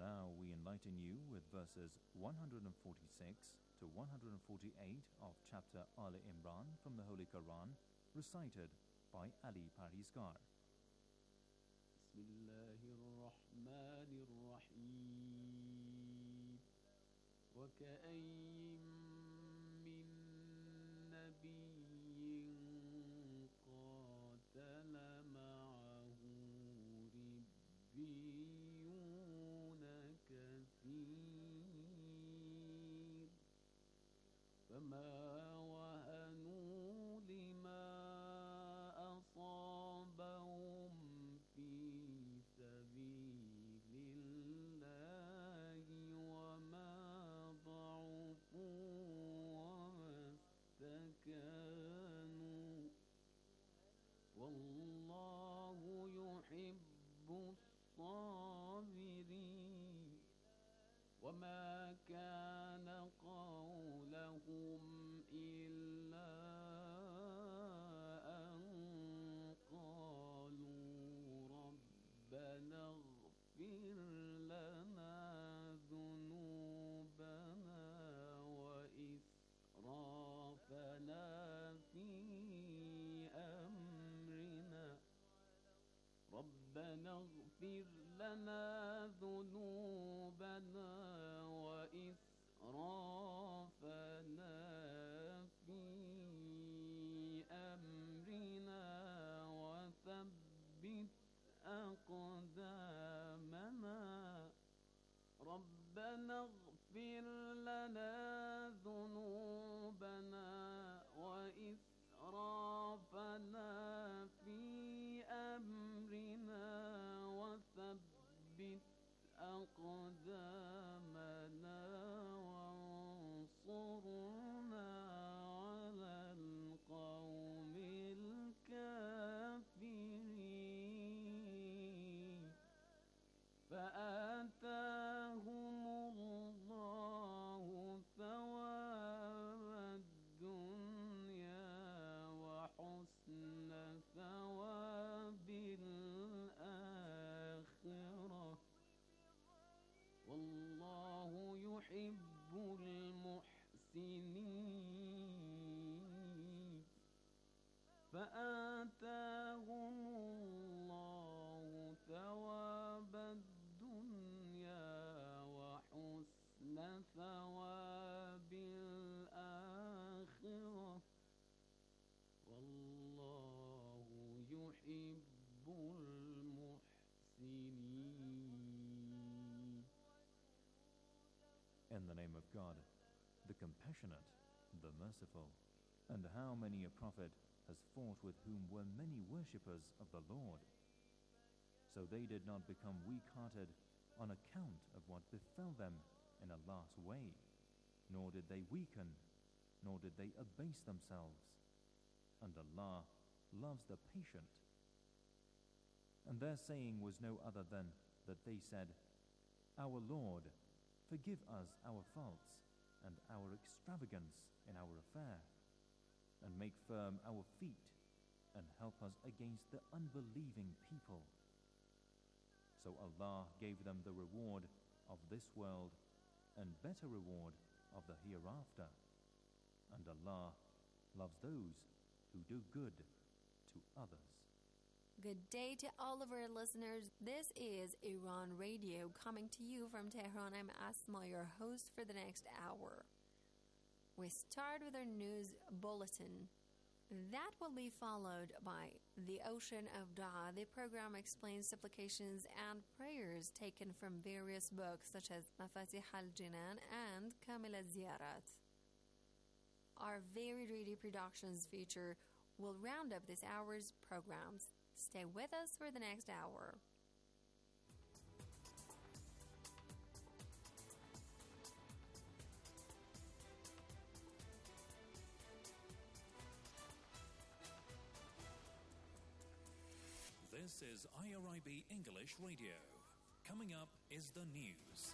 now we enlighten you with verses 146 to 148 of chapter Ali Imran from the Holy Quran, recited by Ali Parhizgar. Bismillahirrahmanirrahim. وَكَأَيٍّ مِّن نَّبِيٍّ قَاتَلَ مَعَهُ رِبِّيُّونَ كَثِيرٌ فَمَا وَهَنُوا لِمَا أَصَابَهُمْ فِي سَبِيلِ اللَّهِ وَمَا ضَعُفُوا وَمَا اسْتَكَانُوا وَاللَّهُ يُحِبُّ الصَّابِرِينَ وَمَا كَانَ قَوْلَهُمْ إِلَّا أَن قَالُوا رَبَّنَا اغْفِرْ لَنَا ذُنُوبَنَا وَإِسْرَافَنَا فِي أَمْرِنَا رَبَّنَا اغْفِرْ لَنَا ذُنُوبَنَا وَإِسْرَافَنَا فِي أَمْرِنَا وَثَبِّتْ أَقْدَامَنَا رَبَّنَا اغْفِرْ لَنَا ذُنُوبَنَا وَإِسْرَافَنَا فِي أَمْرِنَا وَثَبِّتْ أَقْدَامَنَا وَانصُرْنَا عَلَى الْقَوْمِ الْكَافِرِينَ فَآتَاهُمُ اللَّهُ ثَوَابَ الدُّنْيَا وَحُسْنَ ثَوَابِ الْآخِرَةِ وَاللَّهُ يُحِبُّ الْمُحْسِنِينَ فَآتَاهُمُ اللَّهُ ثَوَابَ الدُّنْيا وَحُسْنَ ثَوَابِ الْآخِرَةِ وَاللَّهُ يُحِبُّ الْمُحْسِنِينَ. In the name of God, the Compassionate, the Merciful. And how many a prophet has fought with whom were many worshippers of the Lord. So they did not become weak-hearted on account of what befell them in Allah's way, nor did they weaken, nor did they abase themselves. And Allah loves the patient. And their saying was no other than that they said, Our Lord, forgive us our faults and our extravagance in our affair, and make firm our feet, and help us against the unbelieving people. So Allah gave them the reward of this world and better reward of the hereafter. And Allah loves those who do good to others. Good day to all of our listeners. This is Iran Radio coming to you from Tehran. I'm Asma, your host for the next hour. We start with our news bulletin. That will be followed by The Ocean of Dua. The program explains supplications and prayers taken from various books such as Mafatih al-Jinan and Kamil al-Ziyarat. Our varied radio productions feature will round up this hour's programs. Stay with us for the next hour. This is IRIB English Radio. Coming up is the news.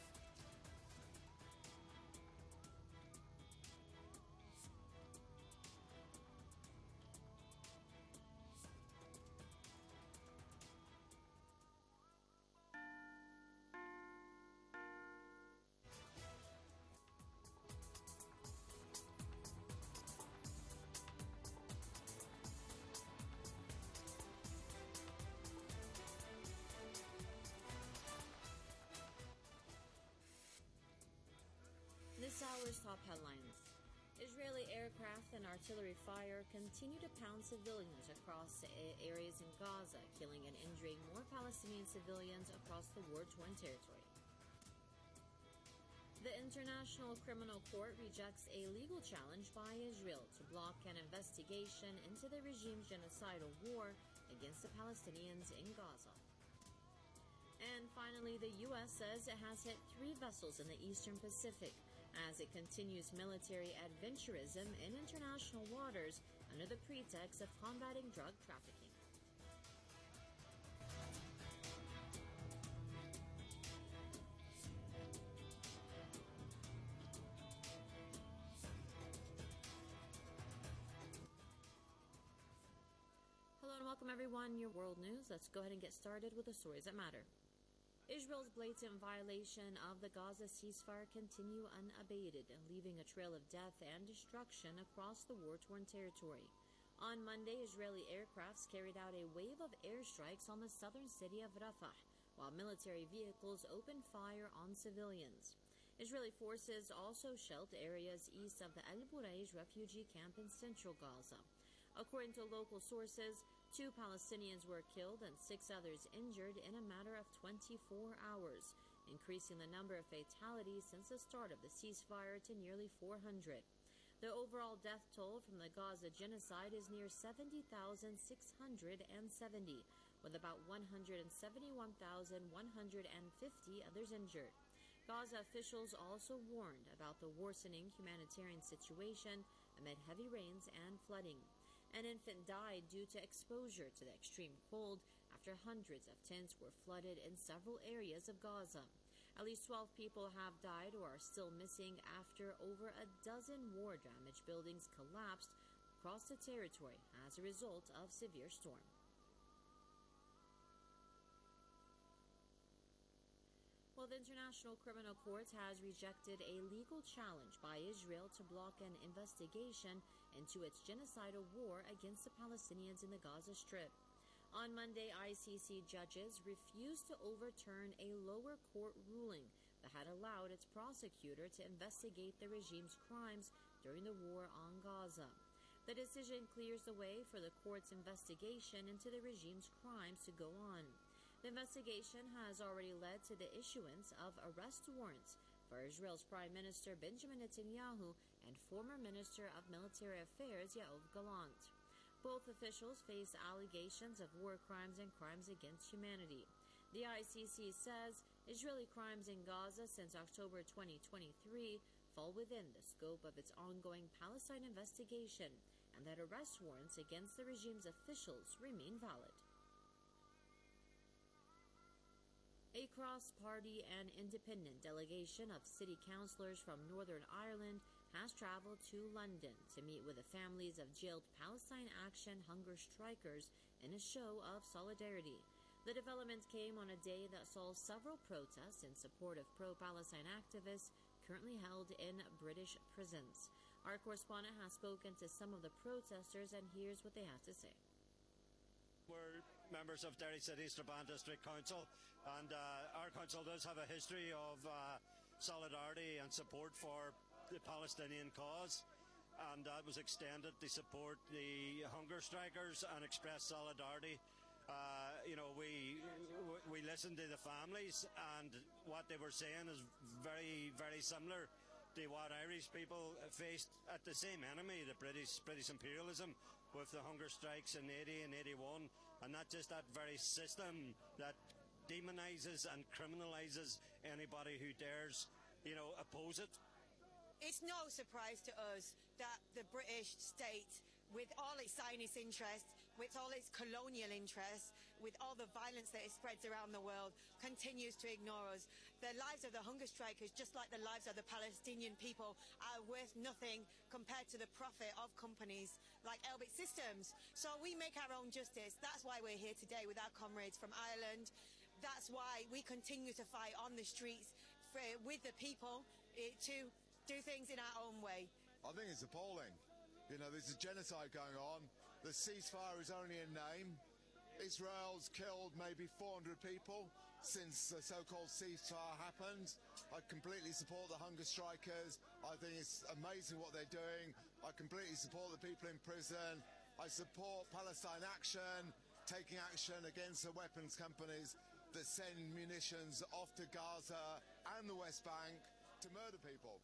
hour's top headlines. Israeli aircraft and artillery fire continue to pound civilians across areas in Gaza, killing and injuring more Palestinian civilians across the war-torn territory. The International Criminal Court rejects a legal challenge by Israel to block an investigation into the regime's genocidal war against the Palestinians in Gaza. And finally, the U.S. says it has hit 3 vessels in the Eastern Pacific as it continues military adventurism in international waters under the pretext of combating drug trafficking. Hello and welcome everyone, your world news. Let's go ahead and get started with the stories that matter. Israel's blatant violation of the Gaza ceasefire continue unabated, leaving a trail of death and destruction across the war-torn territory. On Monday, Israeli aircrafts carried out a wave of airstrikes on the southern city of Rafah, while military vehicles opened fire on civilians. Israeli forces also shelled areas east of the Al Bureij refugee camp in central Gaza. According to local sources, 2 Palestinians were killed and 6 others injured in a matter of 24 hours, increasing the number of fatalities since the start of the ceasefire to nearly 400. The overall death toll from the Gaza genocide is near 70,670, with about 171,150 others injured. Gaza officials also warned about the worsening humanitarian situation amid heavy rains and flooding. An infant died due to exposure to the extreme cold after hundreds of tents were flooded in several areas of Gaza. At least 12 people have died or are still missing after over a dozen war-damaged buildings collapsed across the territory as a result of severe storm. Well, the International Criminal Court has rejected a legal challenge by Israel to block an investigation into its genocidal war against the Palestinians in the Gaza Strip. On Monday, ICC judges refused to overturn a lower court ruling that had allowed its prosecutor to investigate the regime's crimes during the war on Gaza. The decision clears the way for the court's investigation into the regime's crimes to go on. The investigation has already led to the issuance of arrest warrants for Israel's Prime Minister Benjamin Netanyahu and former Minister of Military Affairs Yoav Gallant. Both officials face allegations of war crimes and crimes against humanity. The ICC says Israeli crimes in Gaza since October 2023 fall within the scope of its ongoing Palestine investigation, and that arrest warrants against the regime's officials remain valid. A cross-party and independent delegation of city councillors from Northern Ireland has travelled to London to meet with the families of jailed Palestine Action hunger strikers in a show of solidarity. The development came on a day that saw several protests in support of pro-Palestine activists currently held in British prisons. Our correspondent has spoken to some of the protesters, and here's what they have to say. We're members of Derry City Strabane District Council, and our council does have a history of solidarity and support for the Palestinian cause, and that was extended to support the hunger strikers and express solidarity. We listened to the families, and what they were saying is very, very similar to what Irish people faced at the same enemy, the British imperialism, with the hunger strikes in 80 and 81, and not just that very system that demonises and criminalises anybody who dares, oppose it. It's no surprise to us that the British state, with all its Zionist interests, with all its colonial interests, with all the violence that it spreads around the world, continues to ignore us. The lives of the hunger strikers, just like the lives of the Palestinian people, are worth nothing compared to the profit of companies like Elbit Systems. So we make our own justice. That's why we're here today with our comrades from Ireland. That's why we continue to fight on the streets with the people to do things in our own way. I think it's appalling. There's a genocide going on. The ceasefire is only in name. Israel's killed maybe 400 people since the so-called ceasefire happened. I completely support the hunger strikers. I think it's amazing what they're doing. I completely support the people in prison. I support Palestine Action, taking action against the weapons companies that send munitions off to Gaza and the West Bank to murder people.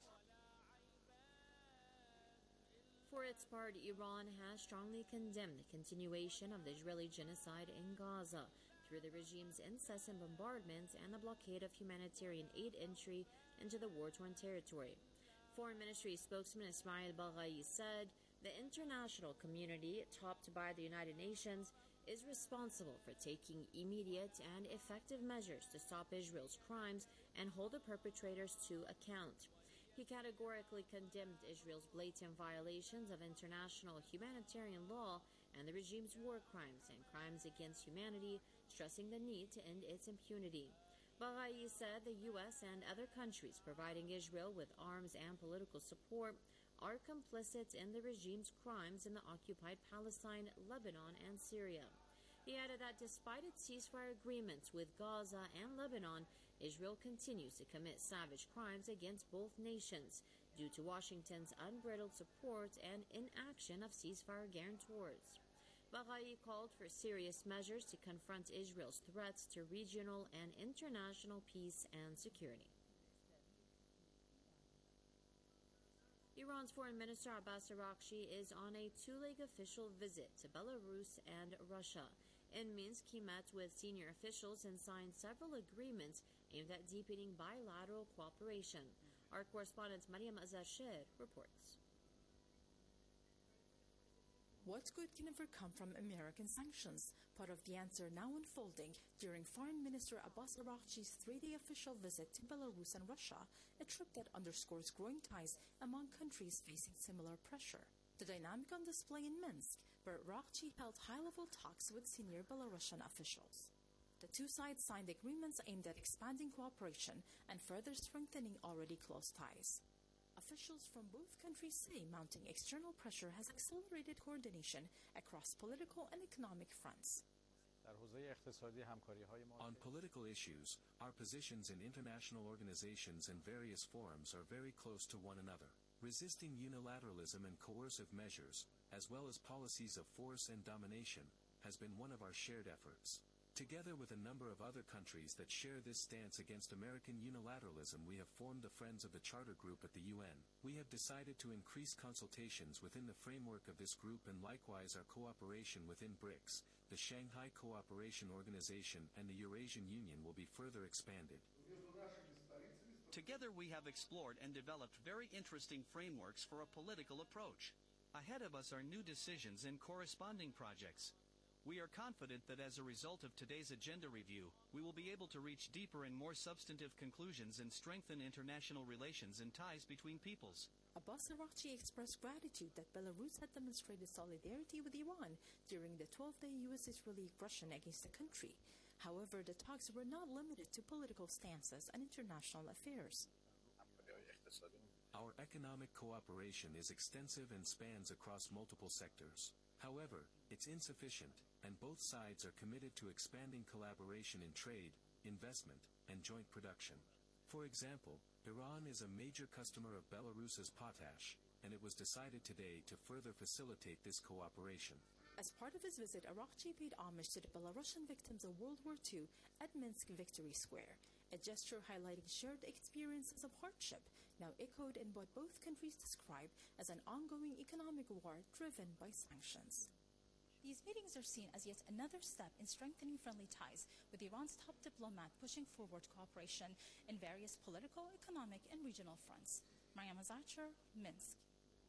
For its part, Iran has strongly condemned the continuation of the Israeli genocide in Gaza through the regime's incessant bombardments and the blockade of humanitarian aid entry into the war-torn territory. Foreign Ministry spokesman Ismail Baghai said the international community, topped by the United Nations, is responsible for taking immediate and effective measures to stop Israel's crimes and hold the perpetrators to account. He categorically condemned Israel's blatant violations of international humanitarian law and the regime's war crimes and crimes against humanity, stressing the need to end its impunity. Baghai said the U.S. and other countries providing Israel with arms and political support are complicit in the regime's crimes in the occupied Palestine, Lebanon, and Syria. He added that despite its ceasefire agreements with Gaza and Lebanon, Israel continues to commit savage crimes against both nations due to Washington's unbridled support and inaction of ceasefire guarantors. Baghai called for serious measures to confront Israel's threats to regional and international peace and security. Iran's Foreign Minister Abbas Araghchi is on a two-leg official visit to Belarus and Russia. In Minsk, he met with senior officials and signed several agreements aimed at deepening bilateral cooperation. Our correspondent Mariam Azar-Sher reports. What good can ever come from American sanctions? Part of the answer now unfolding during Foreign Minister Abbas Araghchi's three-day official visit to Belarus and Russia, a trip that underscores growing ties among countries facing similar pressure. The dynamic on display in Minsk, where Araghchi held high-level talks with senior Belarusian officials. The two sides signed agreements aimed at expanding cooperation and further strengthening already close ties. Officials from both countries say mounting external pressure has accelerated coordination across political and economic fronts. On political issues, our positions in international organizations and various forums are very close to one another. Resisting unilateralism and coercive measures, as well as policies of force and domination, has been one of our shared efforts. Together with a number of other countries that share this stance against American unilateralism, we have formed the Friends of the Charter Group at the UN. We have decided to increase consultations within the framework of this group, and likewise our cooperation within BRICS, the Shanghai Cooperation Organization, and the Eurasian Union will be further expanded. Together we have explored and developed very interesting frameworks for a political approach. Ahead of us are new decisions and corresponding projects. We are confident that as a result of today's agenda review, we will be able to reach deeper and more substantive conclusions and strengthen international relations and ties between peoples. Abbas Araghchi expressed gratitude that Belarus had demonstrated solidarity with Iran during the 12-day U.S.-Israeli aggression against the country. However, the talks were not limited to political stances and international affairs. Our economic cooperation is extensive and spans across multiple sectors. However, it's insufficient, and both sides are committed to expanding collaboration in trade, investment, and joint production. For example, Iran is a major customer of Belarus's potash, and it was decided today to further facilitate this cooperation. As part of his visit, Araghchi paid homage to the Belarusian victims of World War II at Minsk Victory Square, a gesture highlighting shared experiences of hardship, now echoed in what both countries describe as an ongoing economic war driven by sanctions. These meetings are seen as yet another step in strengthening friendly ties, with Iran's top diplomat pushing forward cooperation in various political, economic, and regional fronts. Mariam Azar-Sher, Minsk.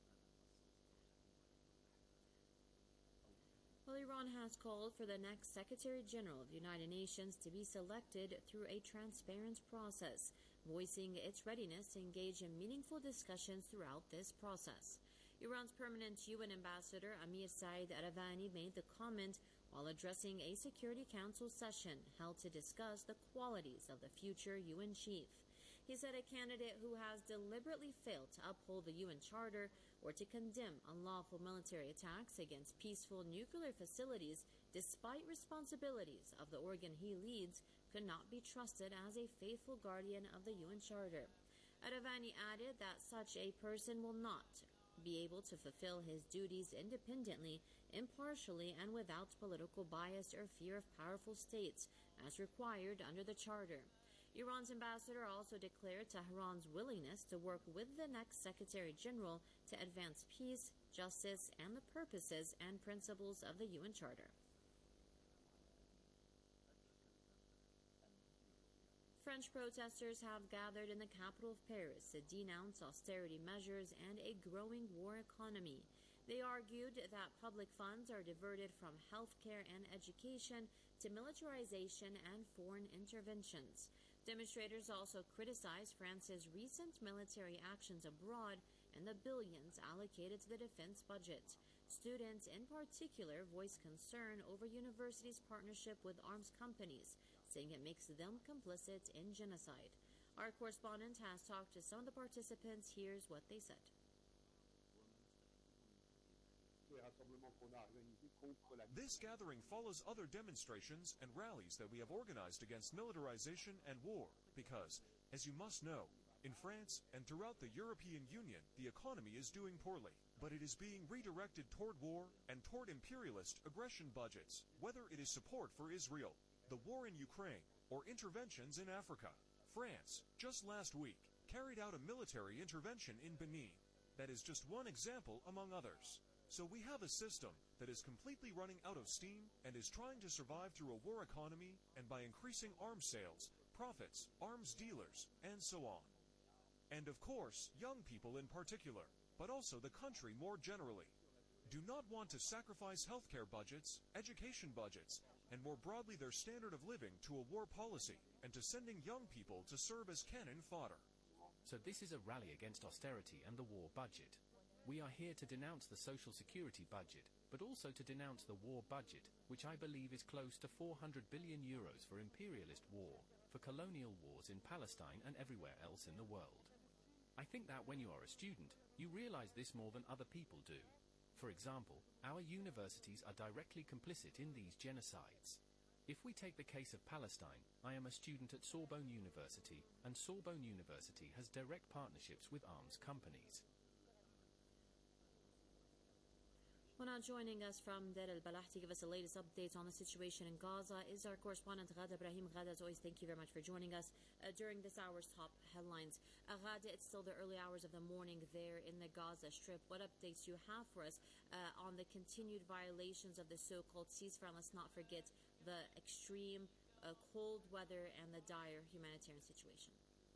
Well, Iran has called for the next Secretary General of the United Nations to be selected through a transparent process, voicing its readiness to engage in meaningful discussions throughout this process. Iran's permanent UN ambassador Amir Saeed Aravani made the comment while addressing a Security Council session held to discuss the qualities of the future UN chief. He said a candidate who has deliberately failed to uphold the UN Charter or to condemn unlawful military attacks against peaceful nuclear facilities despite responsibilities of the organ he leads could not be trusted as a faithful guardian of the UN Charter. Adavani added that such a person will not be able to fulfill his duties independently, impartially, and without political bias or fear of powerful states, as required under the Charter. Iran's ambassador also declared Tehran's willingness to work with the next Secretary General to advance peace, justice, and the purposes and principles of the UN Charter. French protesters have gathered in the capital of Paris to denounce austerity measures and a growing war economy. They argued that public funds are diverted from healthcare and education to militarization and foreign interventions. Demonstrators also criticized France's recent military actions abroad and the billions allocated to the defense budget. Students, in particular, voiced concern over universities' partnership with arms companies, saying it makes them complicit in genocide. Our correspondent has talked to some of the participants. Here's what they said. This gathering follows other demonstrations and rallies that we have organized against militarization and war because, as you must know, in France and throughout the European Union, the economy is doing poorly, but it is being redirected toward war and toward imperialist aggression budgets, whether it is support for Israel, the war in Ukraine, or interventions in Africa. France, just last week, carried out a military intervention in Benin. That is just one example among others. So we have a system that is completely running out of steam and is trying to survive through a war economy and by increasing arms sales, profits, arms dealers, and so on. And of course, young people in particular, but also the country more generally, do not want to sacrifice healthcare budgets, education budgets, and more broadly their standard of living to a war policy and to sending young people to serve as cannon fodder. So this is a rally against austerity and the war budget. We are here to denounce the social security budget, but also to denounce the war budget, which I believe is close to 400 billion euros for imperialist war, for colonial wars in Palestine and everywhere else in the world. I think that when you are a student, you realize this more than other people do. For example, our universities are directly complicit in these genocides. If we take the case of Palestine, I am a student at Sorbonne University, and Sorbonne University has direct partnerships with arms companies. Well, now joining us from Deir el-Balah to give us the latest updates on the situation in Gaza is our correspondent Ghada Ibrahim. Ghada, as always, thank you very much for joining us during this hour's top headlines. Ghada, it's still the early hours of the morning there in the Gaza Strip. What updates do you have for us on the continued violations of the so-called ceasefire? Let's not forget the extreme cold weather and the dire humanitarian situation.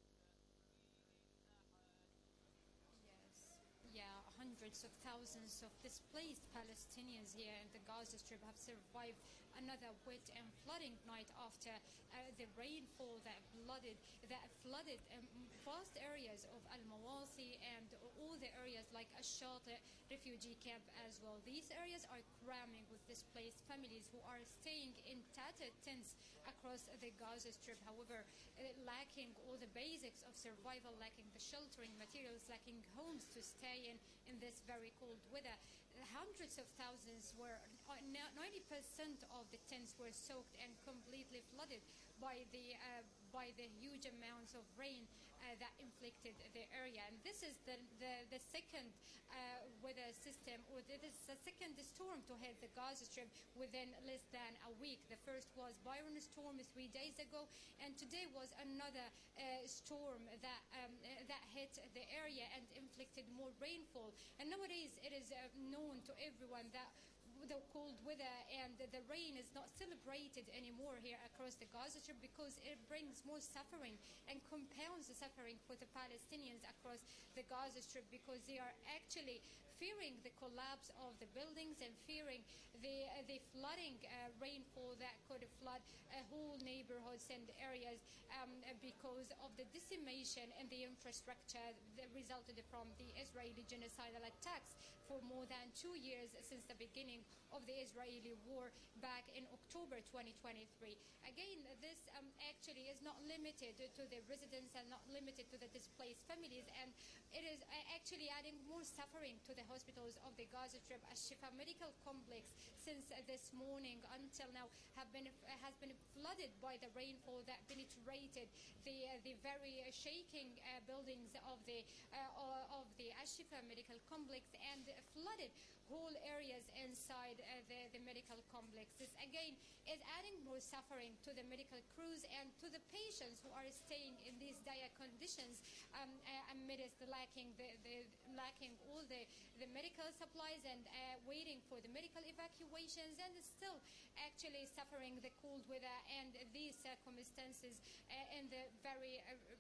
Hundreds of thousands of displaced Palestinians here in the Gaza Strip have survived another wet and flooding night after the rainfall that flooded vast areas of Al-Mawasi and all the areas like Ash-Shati refugee camp as well. These areas are cramming with displaced families who are staying in tattered tents across the Gaza Strip. However, lacking all the basics of survival, lacking the sheltering materials, lacking homes to stay in this very cold weather. Hundreds of thousands were, 90% of the tents were soaked and completely flooded by the huge amounts of rain that inflicted the area. And this is the second weather system, or this is the second storm to hit the Gaza Strip within less than a week. The first was Byron storm 3 days ago, and today was another storm that hit the area and inflicted more rainfall. And nowadays it is known to everyone that the cold weather and the rain is not celebrated anymore here across the Gaza Strip because it brings more suffering and compounds the suffering for the Palestinians across the Gaza Strip, because they are actually fearing the collapse of the buildings and fearing the flooding rainfall that could flood whole neighborhoods and areas because of the decimation in the infrastructure that resulted from the Israeli genocidal attacks for more than 2 years since the beginning of the Israeli war back in October 2023. Again, this actually is not limited to the residents and not limited to the displaced families, and it is actually adding more suffering to the hospitals of the Gaza Strip. As Shifa Medical Complex since this morning until now has been flooded by the rainfall that penetrated the very shaking buildings of the Ashifa Medical Complex and flooded whole areas inside the medical complex. This again is adding more suffering to the medical crews and to the patients who are staying in these dire conditions amidst lacking all the medical supplies and waiting for the medical evacuations, and still actually suffering the cold weather and these circumstances in the very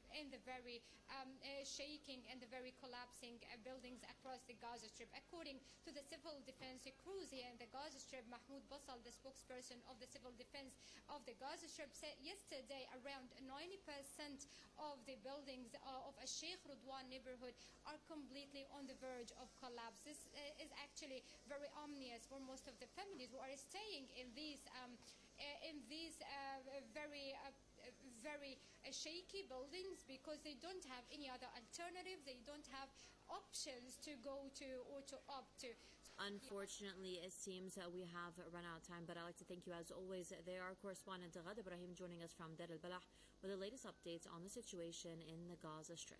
shaking and the very collapsing buildings across the Gaza Strip. According to the civil defense crews here in the Gaza Strip, Mahmoud Basal, the spokesperson of the civil defense of the Gaza Strip, said yesterday around 90% of the buildings of a Sheikh Rudwan neighborhood are completely on the verge of collapse. This is actually very ominous for most of the families who are staying in these very shaky buildings, because they don't have any other alternative. They don't have options to go to or to opt to. Unfortunately, it seems we have run out of time, but I'd like to thank you as always. They are correspondent Ghad Ibrahim joining us from Deir al-Balah with the latest updates on the situation in the Gaza Strip.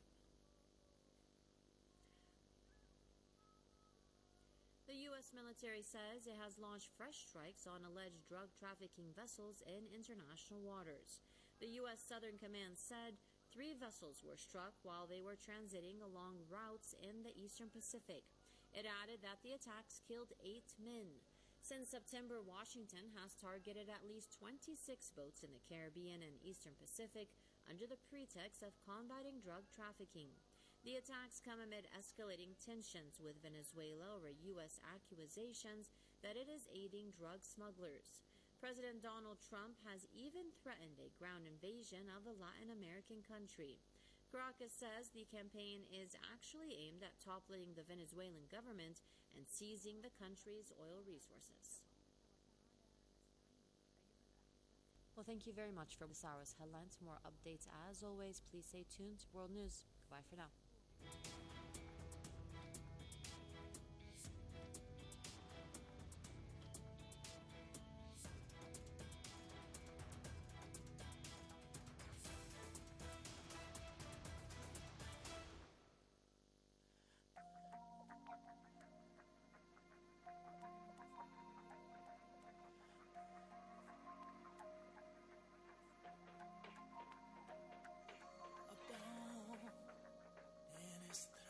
The U.S. military says it has launched fresh strikes on alleged drug trafficking vessels in international waters. The U.S. Southern Command said 3 vessels were struck while they were transiting along routes in the Eastern Pacific. It added that the attacks killed 8 men. Since September, Washington has targeted at least 26 boats in the Caribbean and Eastern Pacific under the pretext of combating drug trafficking. The attacks come amid escalating tensions with Venezuela over U.S. accusations that it is aiding drug smugglers. President Donald Trump has even threatened a ground invasion of a Latin American country. Caracas says the campaign is actually aimed at toppling the Venezuelan government and seizing the country's oil resources. Well, thank you very much for this hour's headlines. For more updates, as always, please stay tuned to World News. Goodbye for now. In his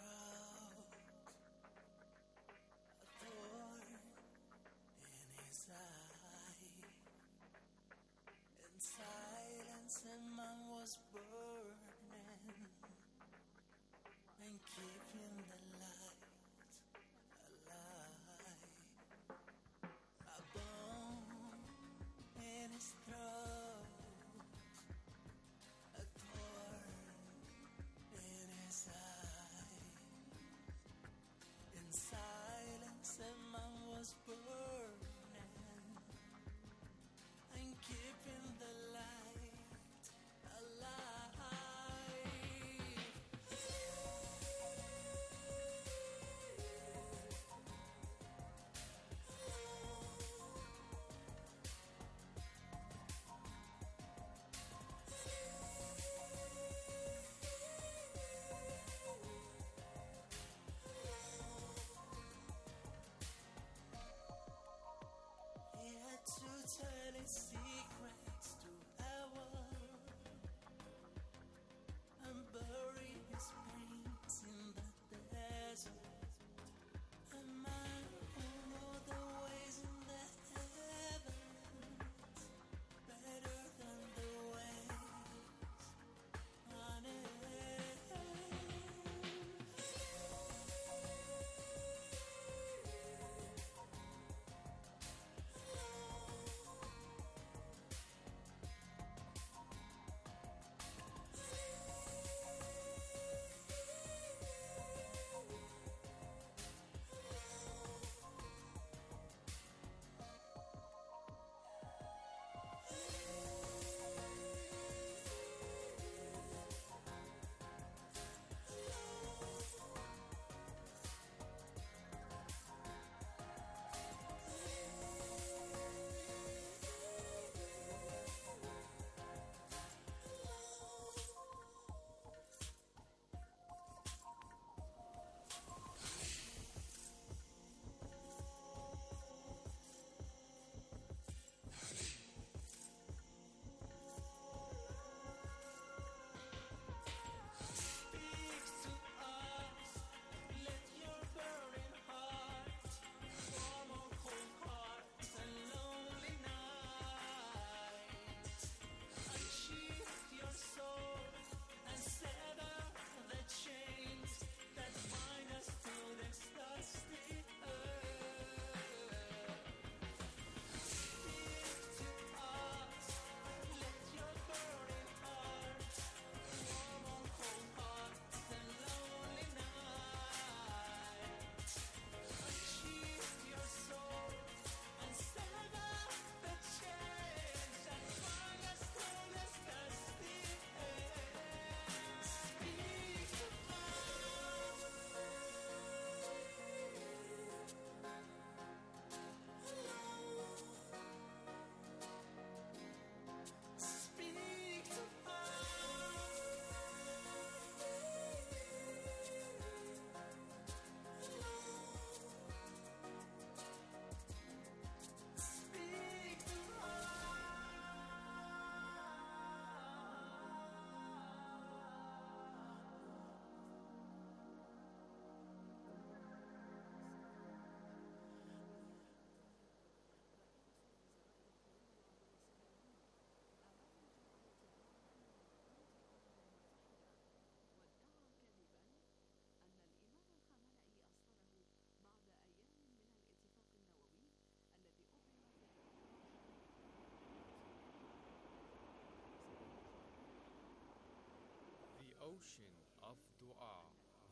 ocean of dua.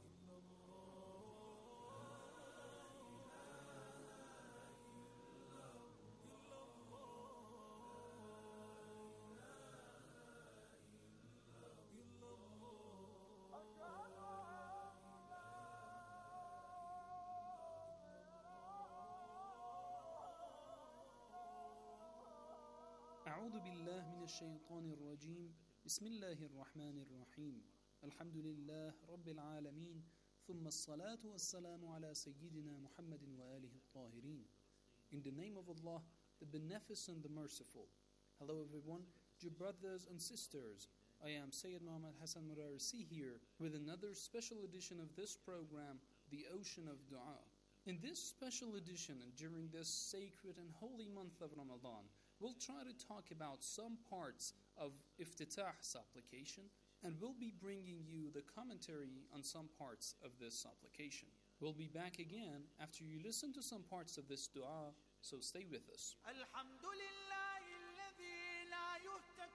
أعوذ بالله من الشيطان الرجيم بسم الله الرحمن الرحيم الحمد لله رب العالمين ثم الصلاة والسلام على سيدنا محمد وآله الطاهرين. In the name of Allah, the Beneficent, the Merciful. Hello everyone, dear brothers and sisters. I am Sayyid Muhammad Hassan Murarisi here with another special edition of this program, The Ocean of Dua. In this special edition and during this sacred and holy month of Ramadan, we'll try to talk about some parts of Iftitah supplication, and we'll be bringing you the commentary on some parts of this supplication. We'll be back again after you listen to some parts of this dua, so stay with us. الحمد لله الذي لا يهتك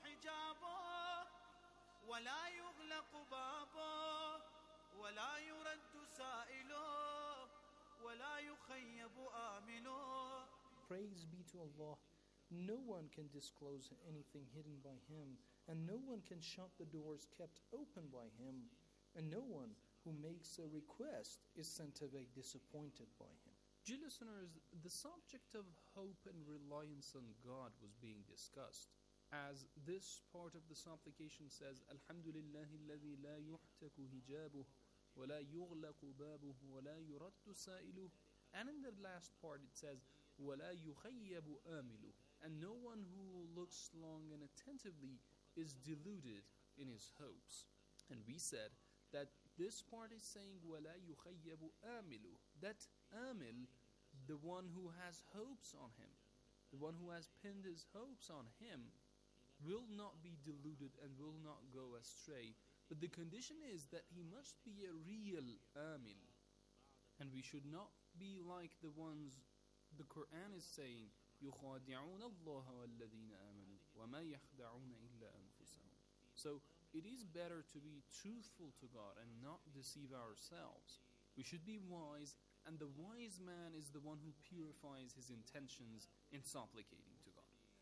حجابه ولا يغلق بابه ولا يرد سائله ولا يخيب آمله. Praise be to Allah. No one can disclose anything hidden by Him, and no one can shut the doors kept open by Him, and no one who makes a request is sent away disappointed by Him. Dear listeners, the subject of hope and reliance on God was being discussed. As this part of the supplication says, Alhamdulillahi alladhi la yuhtaku hijabuh wa la yughlaqu babuh wa la yuraddu sa'iluh. And in the last part it says, وَلَا يُخَيَّبُ آمِلُهُ, and no one who looks long and attentively is deluded in his hopes. And we said that this part is saying وَلَا يُخَيَّبُ آمِلُهُ, that amil, the one who has hopes on him, the one who has pinned his hopes on him, will not be deluded and will not go astray. But the condition is that he must be a real amil, and we should not be like the ones the Quran is saying, يُخَادِعُونَ اللَّهَ وَالَّذِينَ آمَنُوا وَمَا يَخْدَعُونَ إِلَّا أَنفُسَهُم. So it is better to be truthful to God and not deceive ourselves. We should be wise, and the wise man is the one who purifies his intentions in supplicating to God.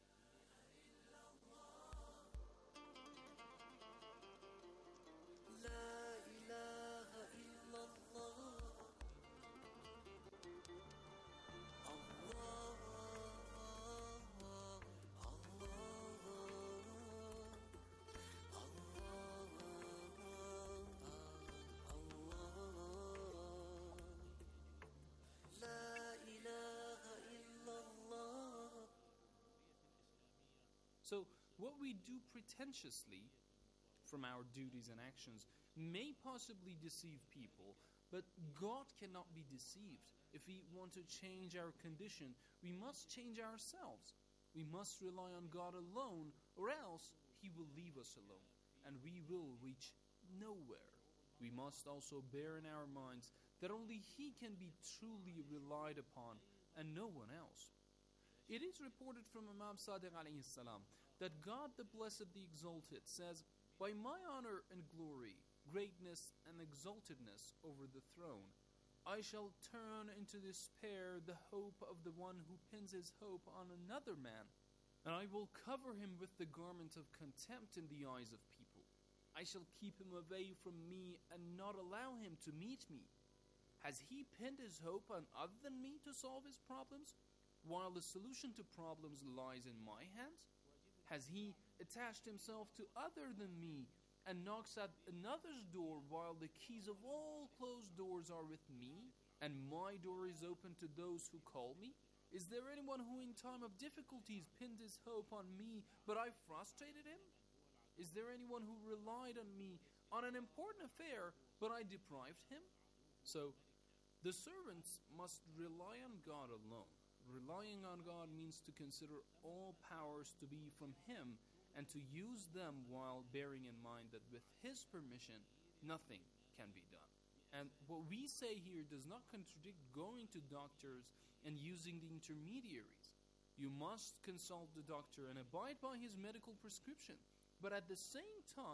So, what we do pretentiously from our duties and actions may possibly deceive people, but God cannot be deceived. If we want to change our condition, we must change ourselves. We must rely on God alone, or else He will leave us alone, and we will reach nowhere. We must also bear in our minds that only He can be truly relied upon, and no one else. It is reported from Imam Sadiq alayhi salam that God the Blessed, the Exalted, says, "By my honor and glory, greatness and exaltedness over the throne, I shall turn into despair the hope of the one who pins his hope on another man, and I will cover him with the garment of contempt in the eyes of people. I shall keep him away from me and not allow him to meet me. Has he pinned his hope on other than me to solve his problems, while the solution to problems lies in my hands? Has he attached himself to other than me and knocks at another's door while the keys of all closed doors are with me, and my door is open to those who call me? Is there anyone who in time of difficulties pinned his hope on me, but I frustrated him? Is there anyone who relied on me on an important affair, but I deprived him?" So, the servants must rely on God alone. Relying on God means to consider all powers to be from Him and to use them while bearing in mind that with His permission, nothing can be done. And what we say here does not contradict going to doctors and using the intermediaries. You must consult the doctor and abide by his medical prescription. But at the same time,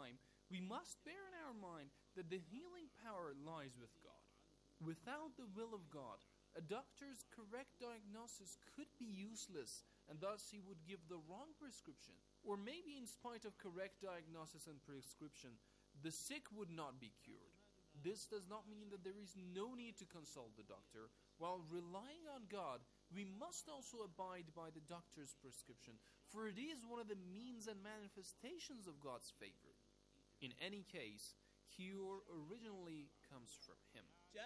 We must bear in our mind that the healing power lies with God. Without the will of God, a doctor's correct diagnosis could be useless, and thus he would give the wrong prescription. Or maybe in spite of correct diagnosis and prescription, the sick would not be cured. This does not mean that there is no need to consult the doctor. While relying on God, we must also abide by the doctor's prescription, for it is one of the means and manifestations of God's favor. In any case, cure originally comes from Him.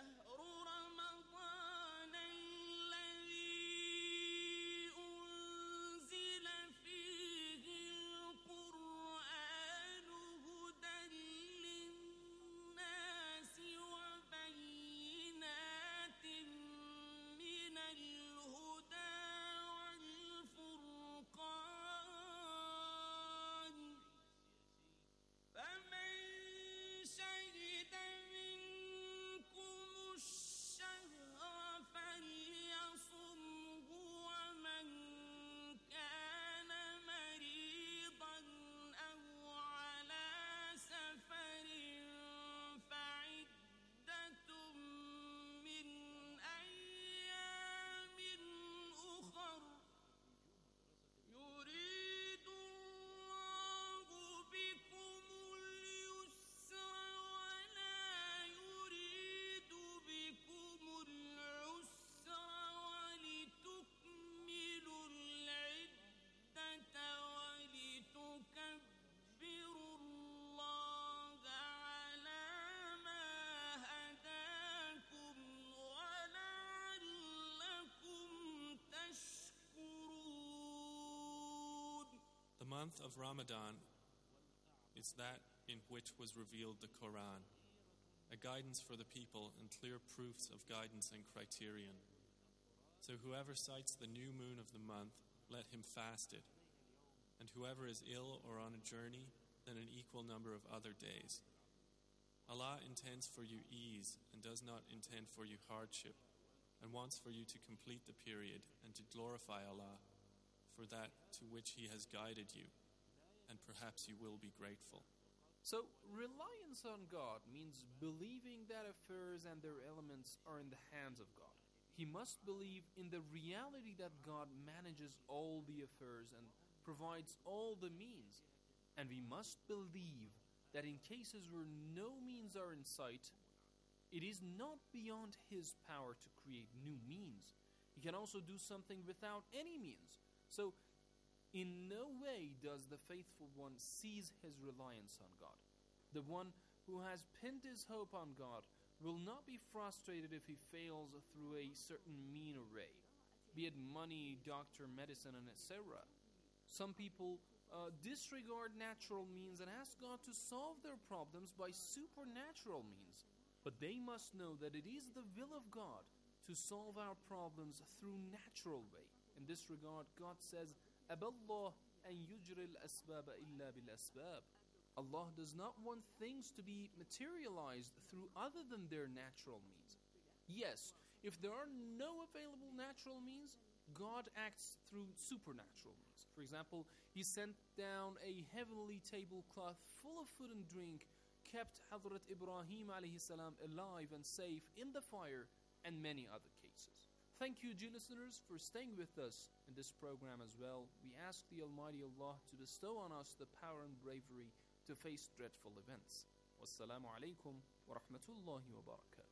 The month of Ramadan is that in which was revealed the Quran, a guidance for the people and clear proofs of guidance and criterion. So whoever sights the new moon of the month, let him fast it. And whoever is ill or on a journey, then an equal number of other days. Allah intends for you ease and does not intend for you hardship, and wants for you to complete the period and to glorify Allah for that to which He has guided you, and perhaps you will be grateful. So, reliance on God means believing that affairs and their elements are in the hands of God. He must believe in the reality that God manages all the affairs and provides all the means. And we must believe that in cases where no means are in sight, it is not beyond His power to create new means. He can also do something without any means. So, in no way does the faithful one cease his reliance on God. The one who has pinned his hope on God will not be frustrated if he fails through a certain mean array, be it money, doctor, medicine, and etc. Some people disregard natural means and ask God to solve their problems by supernatural means. But they must know that it is the will of God to solve our problems through natural way. In this regard, God says, أَبَى اللَّهُ أَن يُجْرِي الْأَسْبَابَ إِلَّا بِالْأَسْبَابِ. Allah does not want things to be materialized through other than their natural means. Yes, if there are no available natural means, God acts through supernatural means. For example, He sent down a heavenly tablecloth full of food and drink, kept Hazrat Ibrahim alayhi salam alive and safe in the fire, and many other cases. Thank you, dear listeners, for staying with us in this program as well. We ask the Almighty Allah to bestow on us the power and bravery to face dreadful events. Wassalamu alaikum wa rahmatullahi wa barakatuh.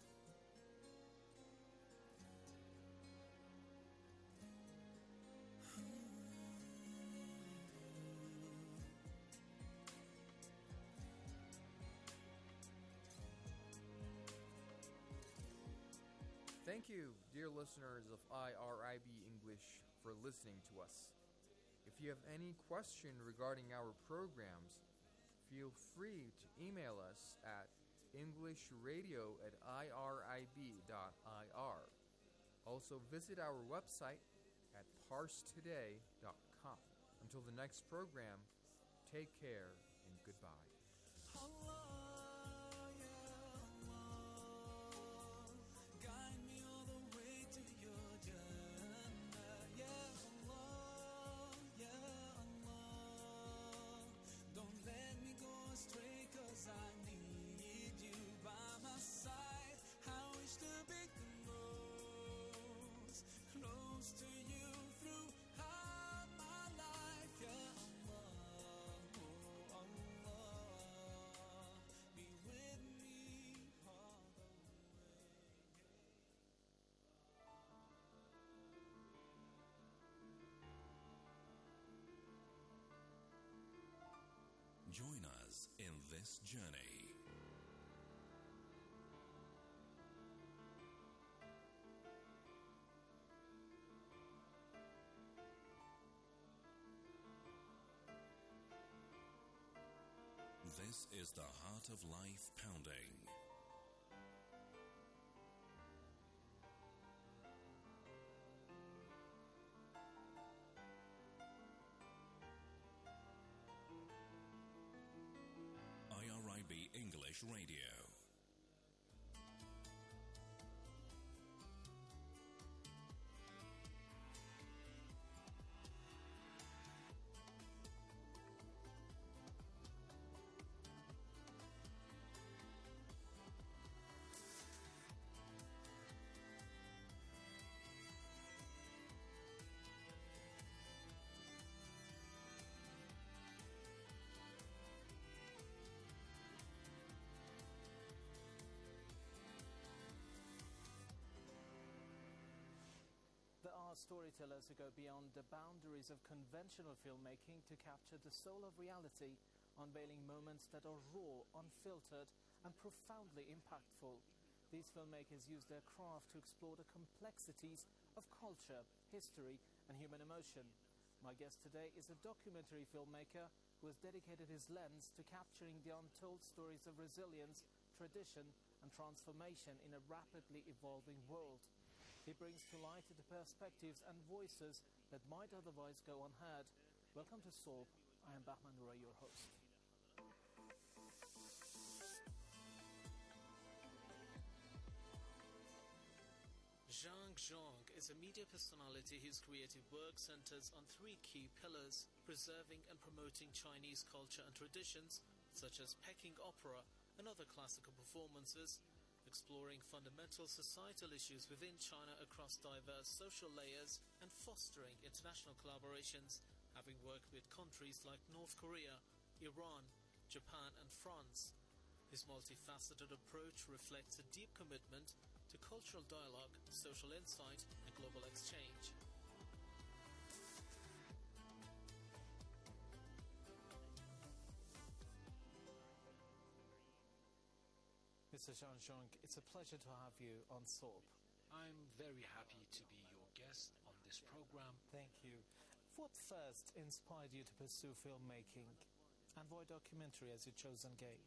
Thank you, dear listeners of IRIB English, for listening to us. If you have any question regarding our programs, feel free to email us at englishradio@irib.ir. Also visit our website at parstoday.com. Until the next program, take care and goodbye. Don't let me go astray. this journey. This is the Heart of Life Pounding. IRIB English Radio. There are storytellers who go beyond the boundaries of conventional filmmaking to capture the soul of reality, unveiling moments that are raw, unfiltered, and profoundly impactful. These filmmakers use their craft to explore the complexities of culture, history, and human emotion. My guest today is a documentary filmmaker who has dedicated his lens to capturing the untold stories of resilience, tradition, and transformation in a rapidly evolving world. He brings to light the perspectives and voices that might otherwise go unheard. Welcome to SORB. I am Bahman Noura, your host. Zhang Zhong is a media personality whose creative work centers on three key pillars: preserving and promoting Chinese culture and traditions, such as Peking opera and other classical performances, exploring fundamental societal issues within China across diverse social layers, and fostering international collaborations, having worked with countries like North Korea, Iran, Japan, and France. His multifaceted approach reflects a deep commitment to cultural dialogue, social insight, and global exchange. Mr. Zhang Zhong, it's a pleasure to have you on SORB. I'm very happy to be your guest on this program. Thank you. What first inspired you to pursue filmmaking, and why documentary as your chosen game?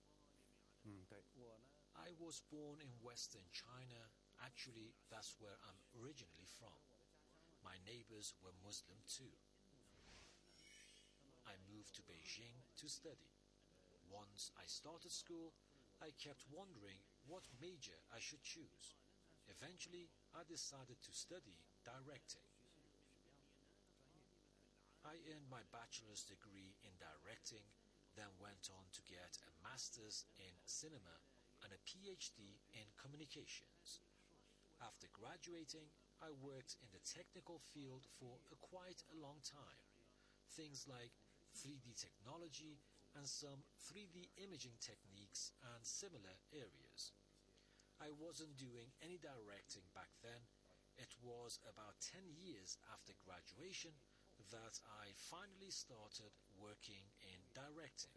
I was born in Western China. Actually, that's where I'm originally from. My neighbors were Muslim too. I moved to Beijing to study. Once I started school, I kept wondering what major I should choose. Eventually, I decided to study directing. I earned my bachelor's degree in directing, then went on to get a master's in cinema and a PhD in communications. After graduating, I worked in the technical field for quite a long time. Things like 3D technology and some 3D imaging techniques and similar areas. I wasn't doing any directing back then. It was about 10 years after graduation that I finally started working in directing.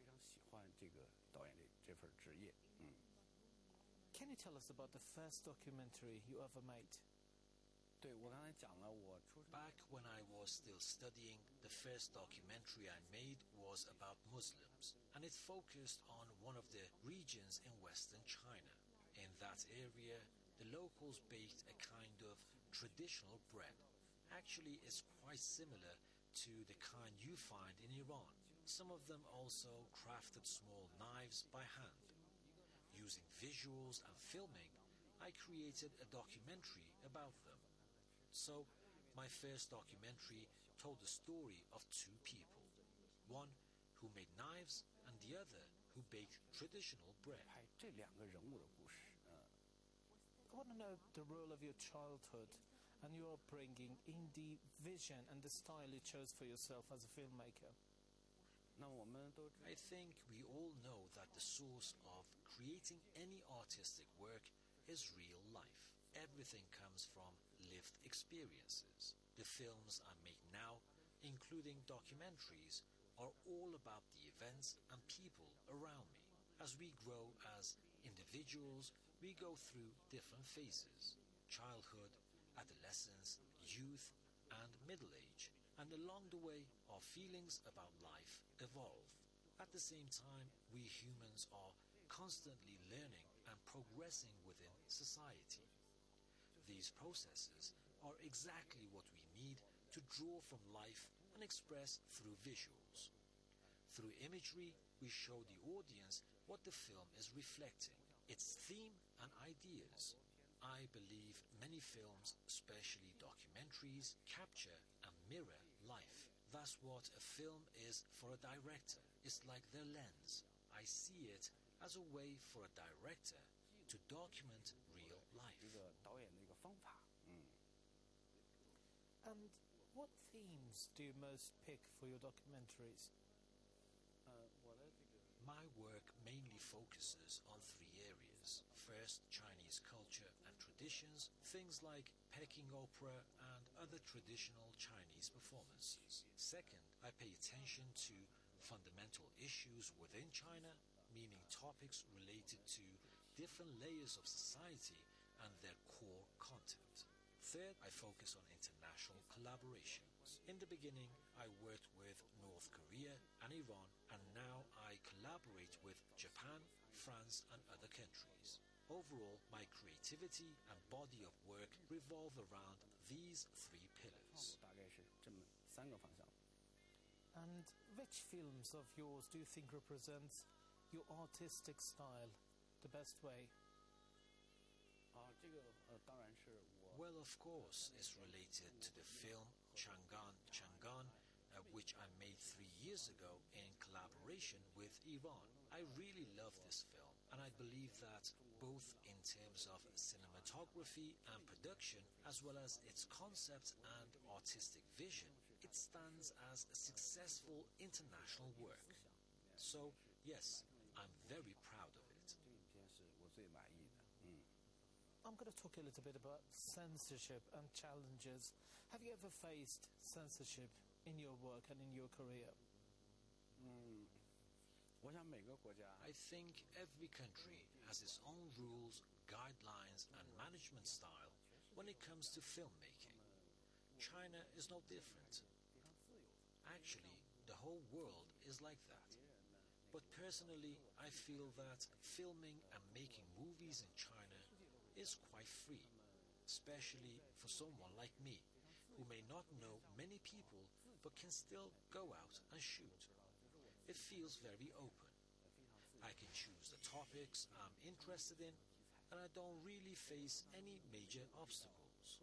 Can you tell us about the first documentary you ever made? Back when I was still studying, the first documentary I made was about Muslims, and it focused on one of the regions in Western China. In that area, the locals baked a kind of traditional bread. Actually, it's quite similar to the kind you find in Iran. Some of them also crafted small knives by hand. Using visuals and filming, I created a documentary about them. So, my first documentary told the story of two people. One who made knives and the other who baked traditional bread. I want to know the role of your childhood and your upbringing in the vision and the style you chose for yourself as a filmmaker. I think we all know that the source of creating any artistic work is real life. Everything comes from lived experiences. The films I make now, including documentaries, are all about the events and people around me. As we grow as individuals, we go through different phases: childhood, adolescence, youth, and middle age. And along the way, our feelings about life evolve. At the same time, we humans are constantly learning and progressing within society. These processes are exactly what we need to draw from life and express through visuals. Through imagery, we show the audience what the film is reflecting, its theme and ideas. I believe many films, especially documentaries, capture and mirror life. That's what a film is for a director. It's like their lens. I see it as a way for a director to document real life. And what themes do you most pick for your documentaries? My work mainly focuses on three areas. First, Chinese culture and traditions, things like Peking opera and other traditional Chinese performances. Second, I pay attention to fundamental issues within China, meaning topics related to different layers of society and their core content. Third, I focus on international collaborations. In the beginning, I worked with North Korea and Iran, and now I collaborate with Japan, France, and other countries. Overall, my creativity and body of work revolve around these three pillars. And which films of yours do you think represents your artistic style the best way? Well, of course, it's related to the film Chang'an, which I made 3 years ago in collaboration with Iran. I really love this film, and I believe that both in terms of cinematography and production, as well as its concept and artistic vision, it stands as a successful international work. So, yes, I'm very proud of it. I'm going to talk a little bit about censorship and challenges. Have you ever faced censorship in your work and in your career? I think every country has its own rules, guidelines, and management style when it comes to filmmaking. China is no different. Actually, the whole world is like that. But personally, I feel that filming and making movies in China is quite free, especially for someone like me, who may not know many people but can still go out and shoot. It feels very open. I can choose the topics I'm interested in, and I don't really face any major obstacles.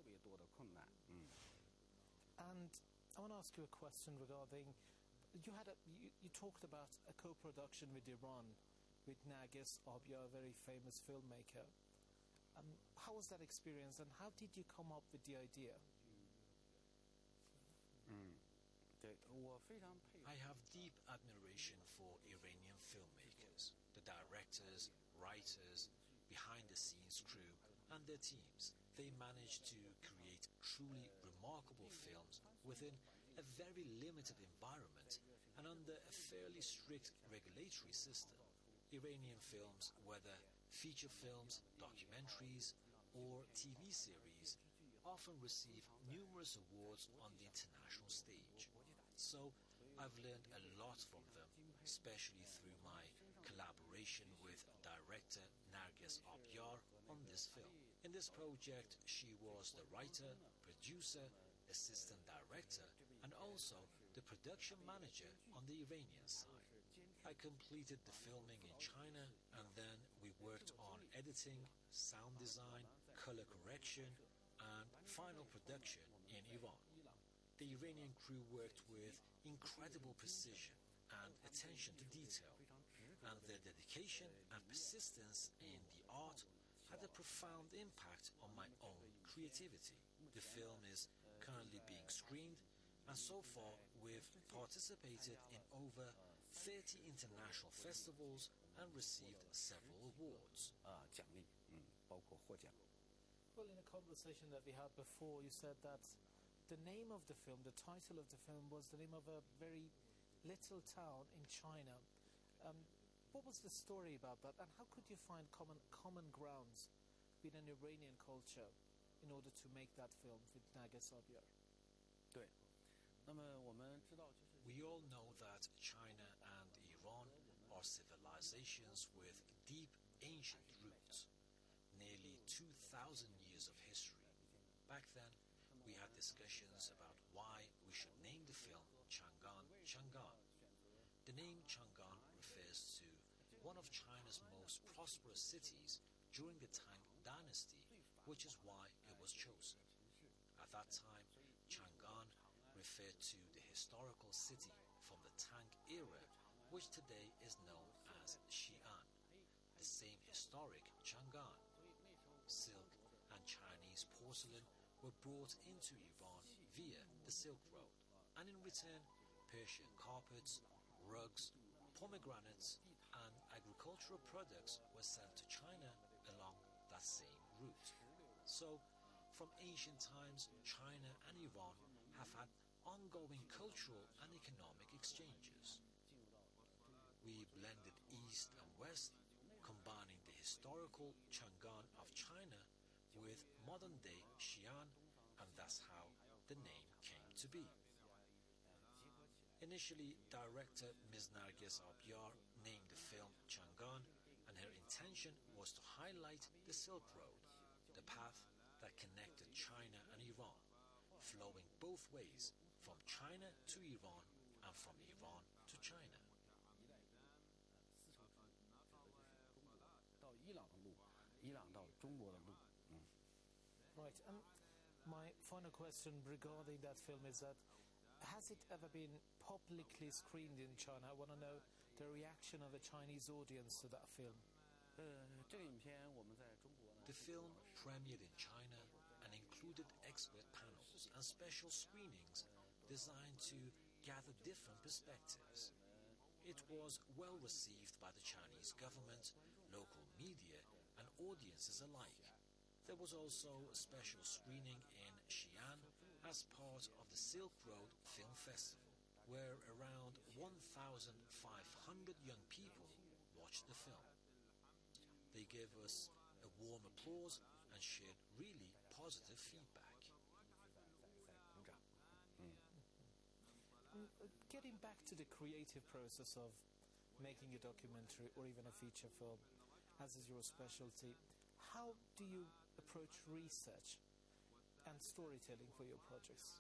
And I want to ask you a question regarding, you talked about a co-production with Iran, with Narges Abyar, a very famous filmmaker. How was that experience, and how did you come up with the idea? I have deep admiration for Iranian filmmakers, the directors, writers, behind-the-scenes crew, and their teams. They managed to create truly remarkable films within a very limited environment and under a fairly strict regulatory system. Iranian films, whether feature films, documentaries, or TV series, often receive numerous awards on the international stage. So, I've learned a lot from them, especially through my collaboration with director Narges Abyar on this film. In this project, she was the writer, producer, assistant director, and also the production manager on the Iranian side. I completed the filming in China, and then we worked on editing, sound design, color correction, and final production in Iran. The Iranian crew worked with incredible precision and attention to detail, and their dedication and persistence in the art had a profound impact on my own creativity. The film is currently being screened, and so far we've participated in over 30 international festivals and received several awards. Well, in a conversation that we had before, you said that the name of the film, the title of the film, was the name of a very little town in China. What was the story about that, and how could you find common grounds with an Iranian culture in order to make that film with Narges Abyar? We all know that China and Iran are civilizations with deep ancient roots, nearly 2,000 years of history. Back then, we had discussions about why we should name the film Chang'an Chang'an. The name Chang'an refers to one of China's most prosperous cities during the Tang Dynasty, which is why it was chosen. At that time, Chang'an referred to the historical city from the Tang era, which today is known as Xi'an, the same historic Chang'an. Silk and Chinese porcelain were brought into Iran via the Silk Road, and in return, Persian carpets, rugs, pomegranates, and agricultural products were sent to China along that same route. So, from ancient times, China and Iran have had ongoing cultural and economic exchanges. We blended East and West, combining the historical Chang'an of China with modern-day Xi'an, and that's how the name came to be. Initially, director Ms. Narges Abyar named the film Chang'an, and her intention was to highlight the Silk Road, the path that connected China and Iran, flowing both ways, from China to Iran and from Iran to China. Right, my final question regarding that film is that, has it ever been publicly screened in China? I want to know the reaction of a Chinese audience to that film. The film premiered in China and included expert panels and special screenings designed to gather different perspectives. It was well received by the Chinese government, local media, and audiences alike. There was also a special screening in Xi'an as part of the Silk Road Film Festival, where around 1,500 young people watched the film. They gave us a warm applause and shared really positive feedback. Getting back to the creative process of making a documentary or even a feature film, as is your specialty, how do you approach research and storytelling for your projects?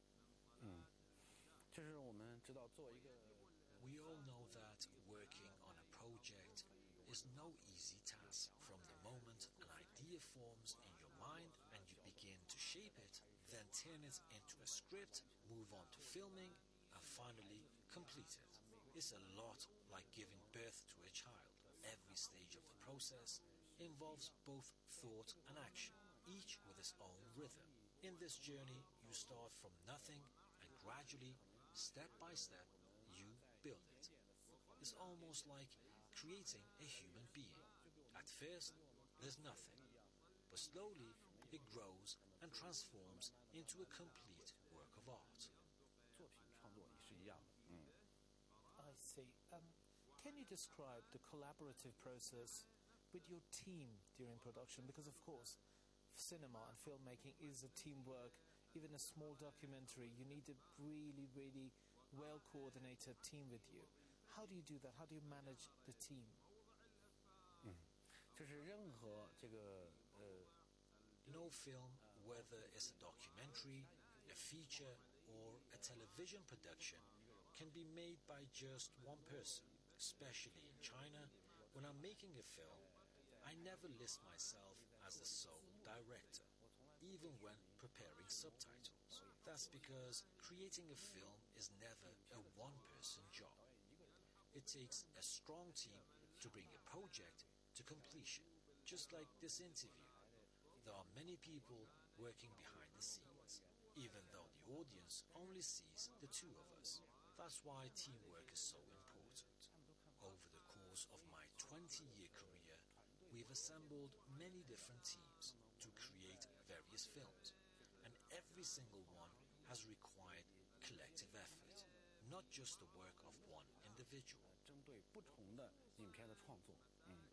We all know that working on a project is no easy task. From the moment an idea forms in your mind and you begin to shape it, then turn it into a script, move on to filming, and finally complete it. It's a lot like giving birth to a child. Every stage of the process involves both thought and action, each with its own rhythm. In this journey, you start from nothing and gradually, step by step, you build it. It's almost like creating a human being. At first, there's nothing, but slowly it grows and transforms into a complete work of art. I see. Can you describe the collaborative process with your team during production? Because of course, cinema and filmmaking is a teamwork. Even a small documentary, you need a really, really well-coordinated team with you. How do you do that? How do you manage the team? No film, whether it's a documentary, a feature, or a television production, can be made by just one person. Especially in China, when I'm making a film, I never list myself as the sole director, even when preparing subtitles. That's because creating a film is never a one-person job. It takes a strong team to bring a project to completion, just like this interview. There are many people working behind the scenes, even though the audience only sees the two of us. That's why teamwork is so important. Over the course of my 20-year career, we've assembled many different teams to create various films, and every single one has required collective effort. not just the work of one individual. 针对不同的影片的创作。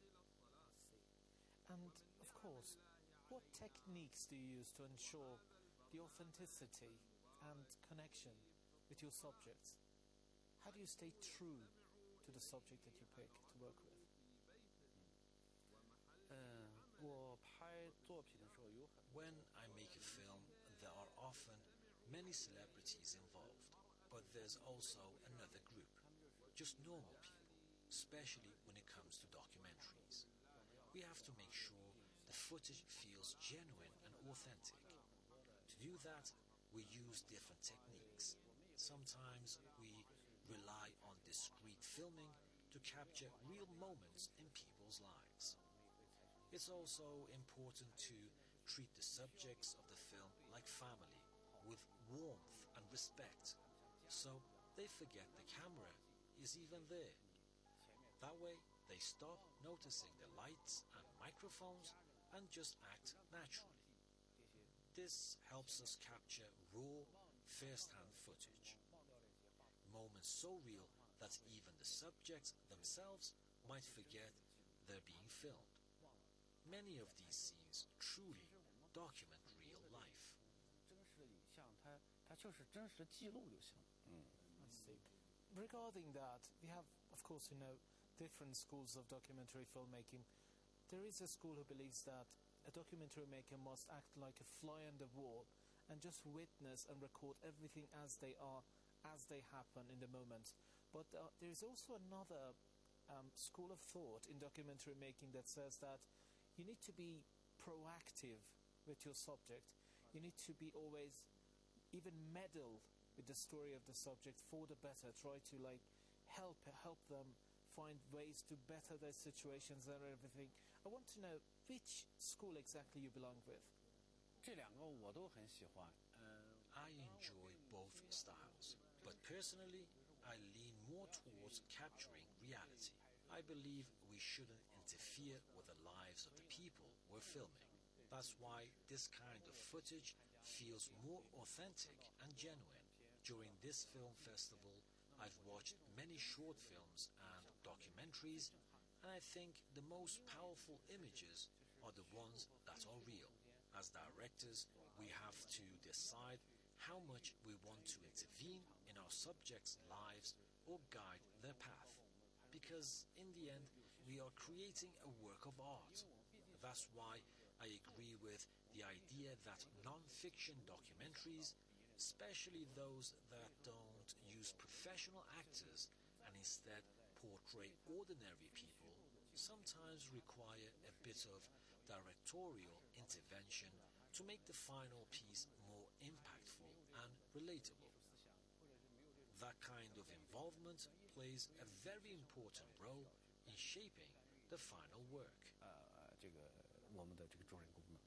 And of course, what techniques do you use to ensure the authenticity and connection with your subjects? How do you stay true to the subject that you pick to work with? 我拍作品的时候有很 When I make a film, there are often many celebrities involved, but there's also another group, just normal people, especially when it comes to documentaries. We have to make sure the footage feels genuine and authentic. To do that, we use different techniques. Sometimes we rely on discreet filming to capture real moments in people's lives. It's also important to treat the subjects of the film like family, with warmth and respect, so they forget the camera is even there. That way, they stop noticing the lights and microphones and just act naturally. This helps us capture raw, first-hand footage. Moments so real that even the subjects themselves might forget they're being filmed. Many of these scenes truly document real life. 真实的影像，它就是真实记录就行。 I see. Regarding that, we have, of course, different schools of documentary filmmaking. There is a school who believes that a documentary maker must act like a fly on the wall and just witness and record everything as they are, as they happen in the moment. But there is also another school of thought in documentary making that says that you need to be proactive with your subject. You need to be always even meddle with the story of the subject for the better. Try to help them find ways to better their situations and everything. I want to know which school exactly you belong with. 这两个我都很喜欢。 I enjoy both styles, but personally, I lean more towards capturing reality. I believe we shouldn't interfere with the lives of the people we're filming. That's why this kind of footage feels more authentic and genuine. During this film festival, I've watched many short films and documentaries, and I think the most powerful images are the ones that are real. As directors, we have to decide how much we want to intervene in our subjects' lives or guide their path. Because in the end, we are creating a work of art. That's why I agree with the idea that non-fiction documentaries, especially those that don't use professional actors and instead portray ordinary people, sometimes require a bit of directorial intervention to make the final piece more impactful and relatable. That kind of involvement plays a very important role in shaping the final work. 我们的这个主人公们。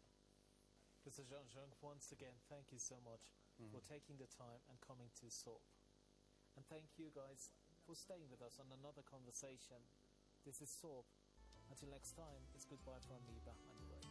Mr. Zhang Zheng, once again, thank you so much for taking the time and coming to SORP. And thank you guys for staying with us on another conversation. This is SORP. Until next time, it's goodbye from me, Bahman Ray.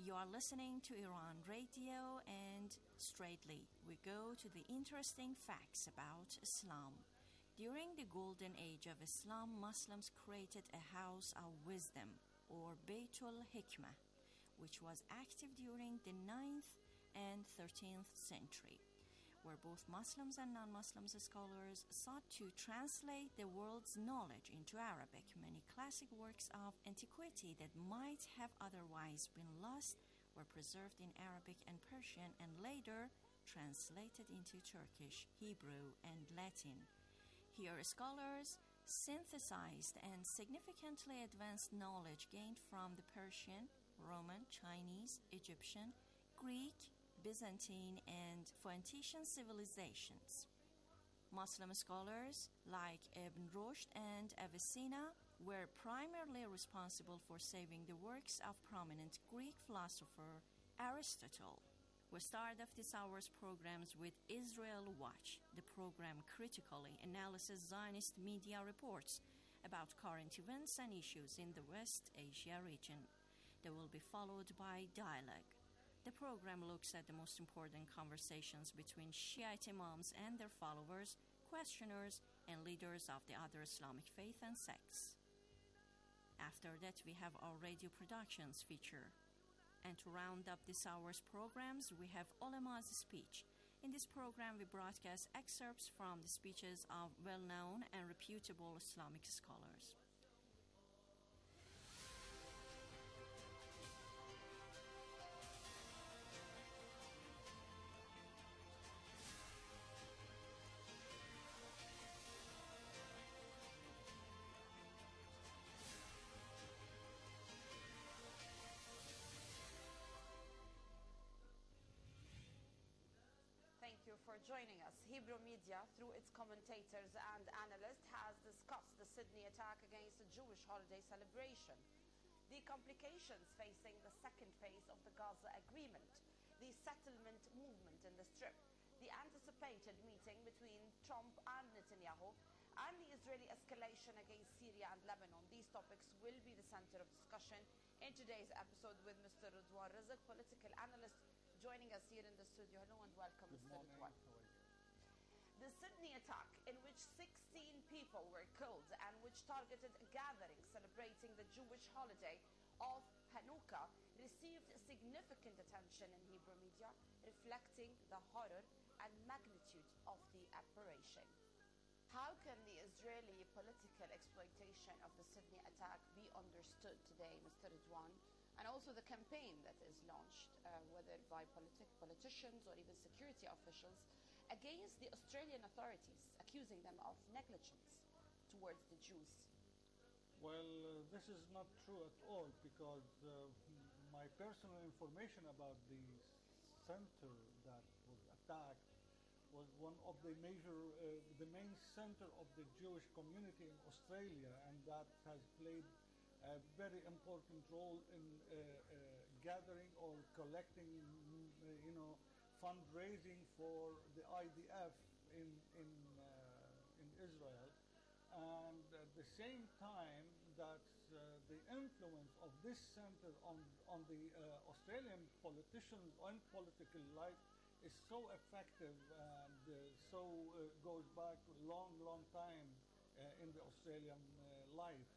You are listening to Iran Radio, and straightly we go to the interesting facts about Islam. During the golden age of Islam, Muslims created a house of wisdom, or Baytul Hikmah, which was active during the 9th and 13th century, where both Muslims and non-Muslims scholars sought to translate the world's knowledge into Arabic. Many classic works of antiquity that might have otherwise been lost were preserved in Arabic and Persian and later translated into Turkish, Hebrew, and Latin. Here, scholars synthesized and significantly advanced knowledge gained from the Persian, Roman, Chinese, Egyptian, Greek, Byzantine, and Phoenician civilizations. Muslim scholars like Ibn Rushd and Avicenna were primarily responsible for saving the works of prominent Greek philosopher Aristotle. We start off this hour's programs with Israel Watch. The program critically analyzes Zionist media reports about current events and issues in the West Asia region. They will be followed by Dialogue. The program looks at the most important conversations between Shiite imams and their followers, questioners, and leaders of the other Islamic faith and sects. After that, we have our radio productions feature. And to round up this hour's programs, we have Ulama's speech. In this program, we broadcast excerpts from the speeches of well-known and reputable Islamic scholars. For joining us. Hebrew media, through its commentators and analysts, has discussed the Sydney attack against the Jewish holiday celebration, the complications facing the second phase of the Gaza agreement, the settlement movement in the Strip, the anticipated meeting between Trump and Netanyahu, and the Israeli escalation against Syria and Lebanon. These topics will be the center of discussion in today's episode with Mr. Ridwan Rizk, political analyst, joining us here in the studio. Hello and welcome, Mr. Ridwan. The Sydney attack, in which 16 people were killed and which targeted a gathering celebrating the Jewish holiday of Hanukkah, received significant attention in Hebrew media, reflecting the horror and magnitude of the operation. How can the Israeli political exploitation of the Sydney attack be understood today, Mr. Ridwan? And also the campaign that is launched, whether by politicians or even security officials, against the Australian authorities, accusing them of negligence towards the Jews? Well, this is not true at all, because my personal information about the center that was attacked was one of the the main center of the Jewish community in Australia, and that has played a very important role in gathering or collecting, fundraising for the IDF in Israel. And at the same time that the influence of this center on the Australian politicians and political life is so effective and goes back a long time in the Australian life.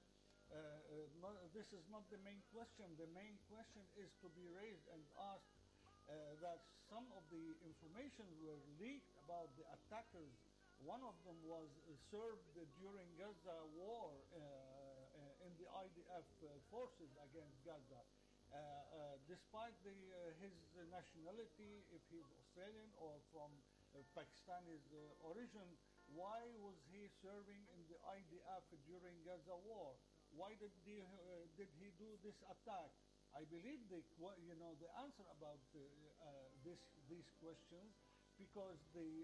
This is not the main question. The main question is to be raised and asked that some of the information were leaked about the attackers. One of them was served during Gaza war in the IDF forces against Gaza. Despite his nationality, if he's Australian or from Pakistani's origin, why was he serving in the IDF during Gaza war? Why did he do this attack? I believe the answer about these questions, because the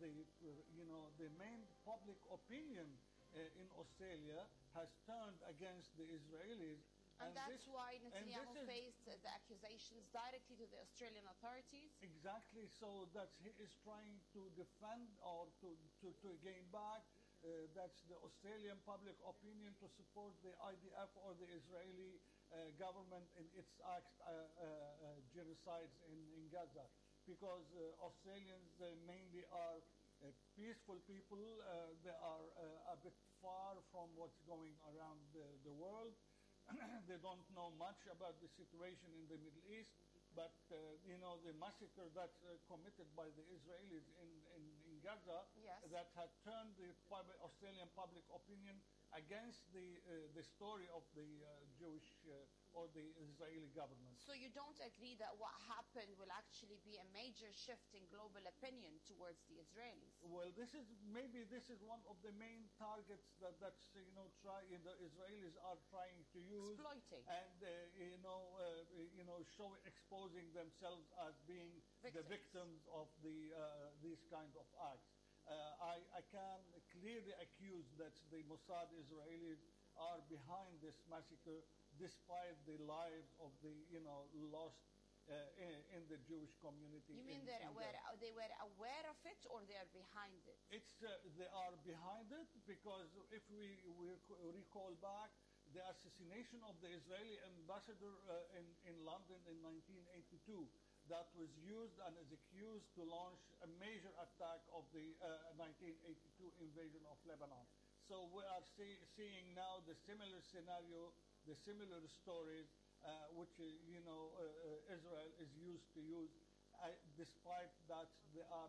main public opinion in Australia has turned against the Israelis. And that's why Netanyahu faced the accusations directly to the Australian authorities? Exactly, so that he is trying to defend or to gain back that's the Australian public opinion to support the IDF or the Israeli government in its genocides in Gaza, because Australians mainly are peaceful people. They are a bit far from what's going around the world. They don't know much about the situation in the Middle East, but the massacre that's committed by the Israelis in Gaza, Yes. that had turned the Australian public opinion against the story of the Jewish or the Israeli government. So you don't agree that what happened will actually be a major shift in global opinion towards the Israelis? Well, this is one of the main targets that the Israelis are trying to use, Exploiting. and exposing themselves as being the victims of these kind of acts. I can clearly accuse that the Mossad Israelis are behind this massacre, despite the lives of the lost in the Jewish community. You mean they were aware of it, or they are behind it? They are behind it, because if we recall back the assassination of the Israeli ambassador in London in 1982, that was used and is accused to launch a major attack of the 1982 invasion of Lebanon. So we are seeing now the similar scenario, the similar stories, which Israel is used to use, despite that they are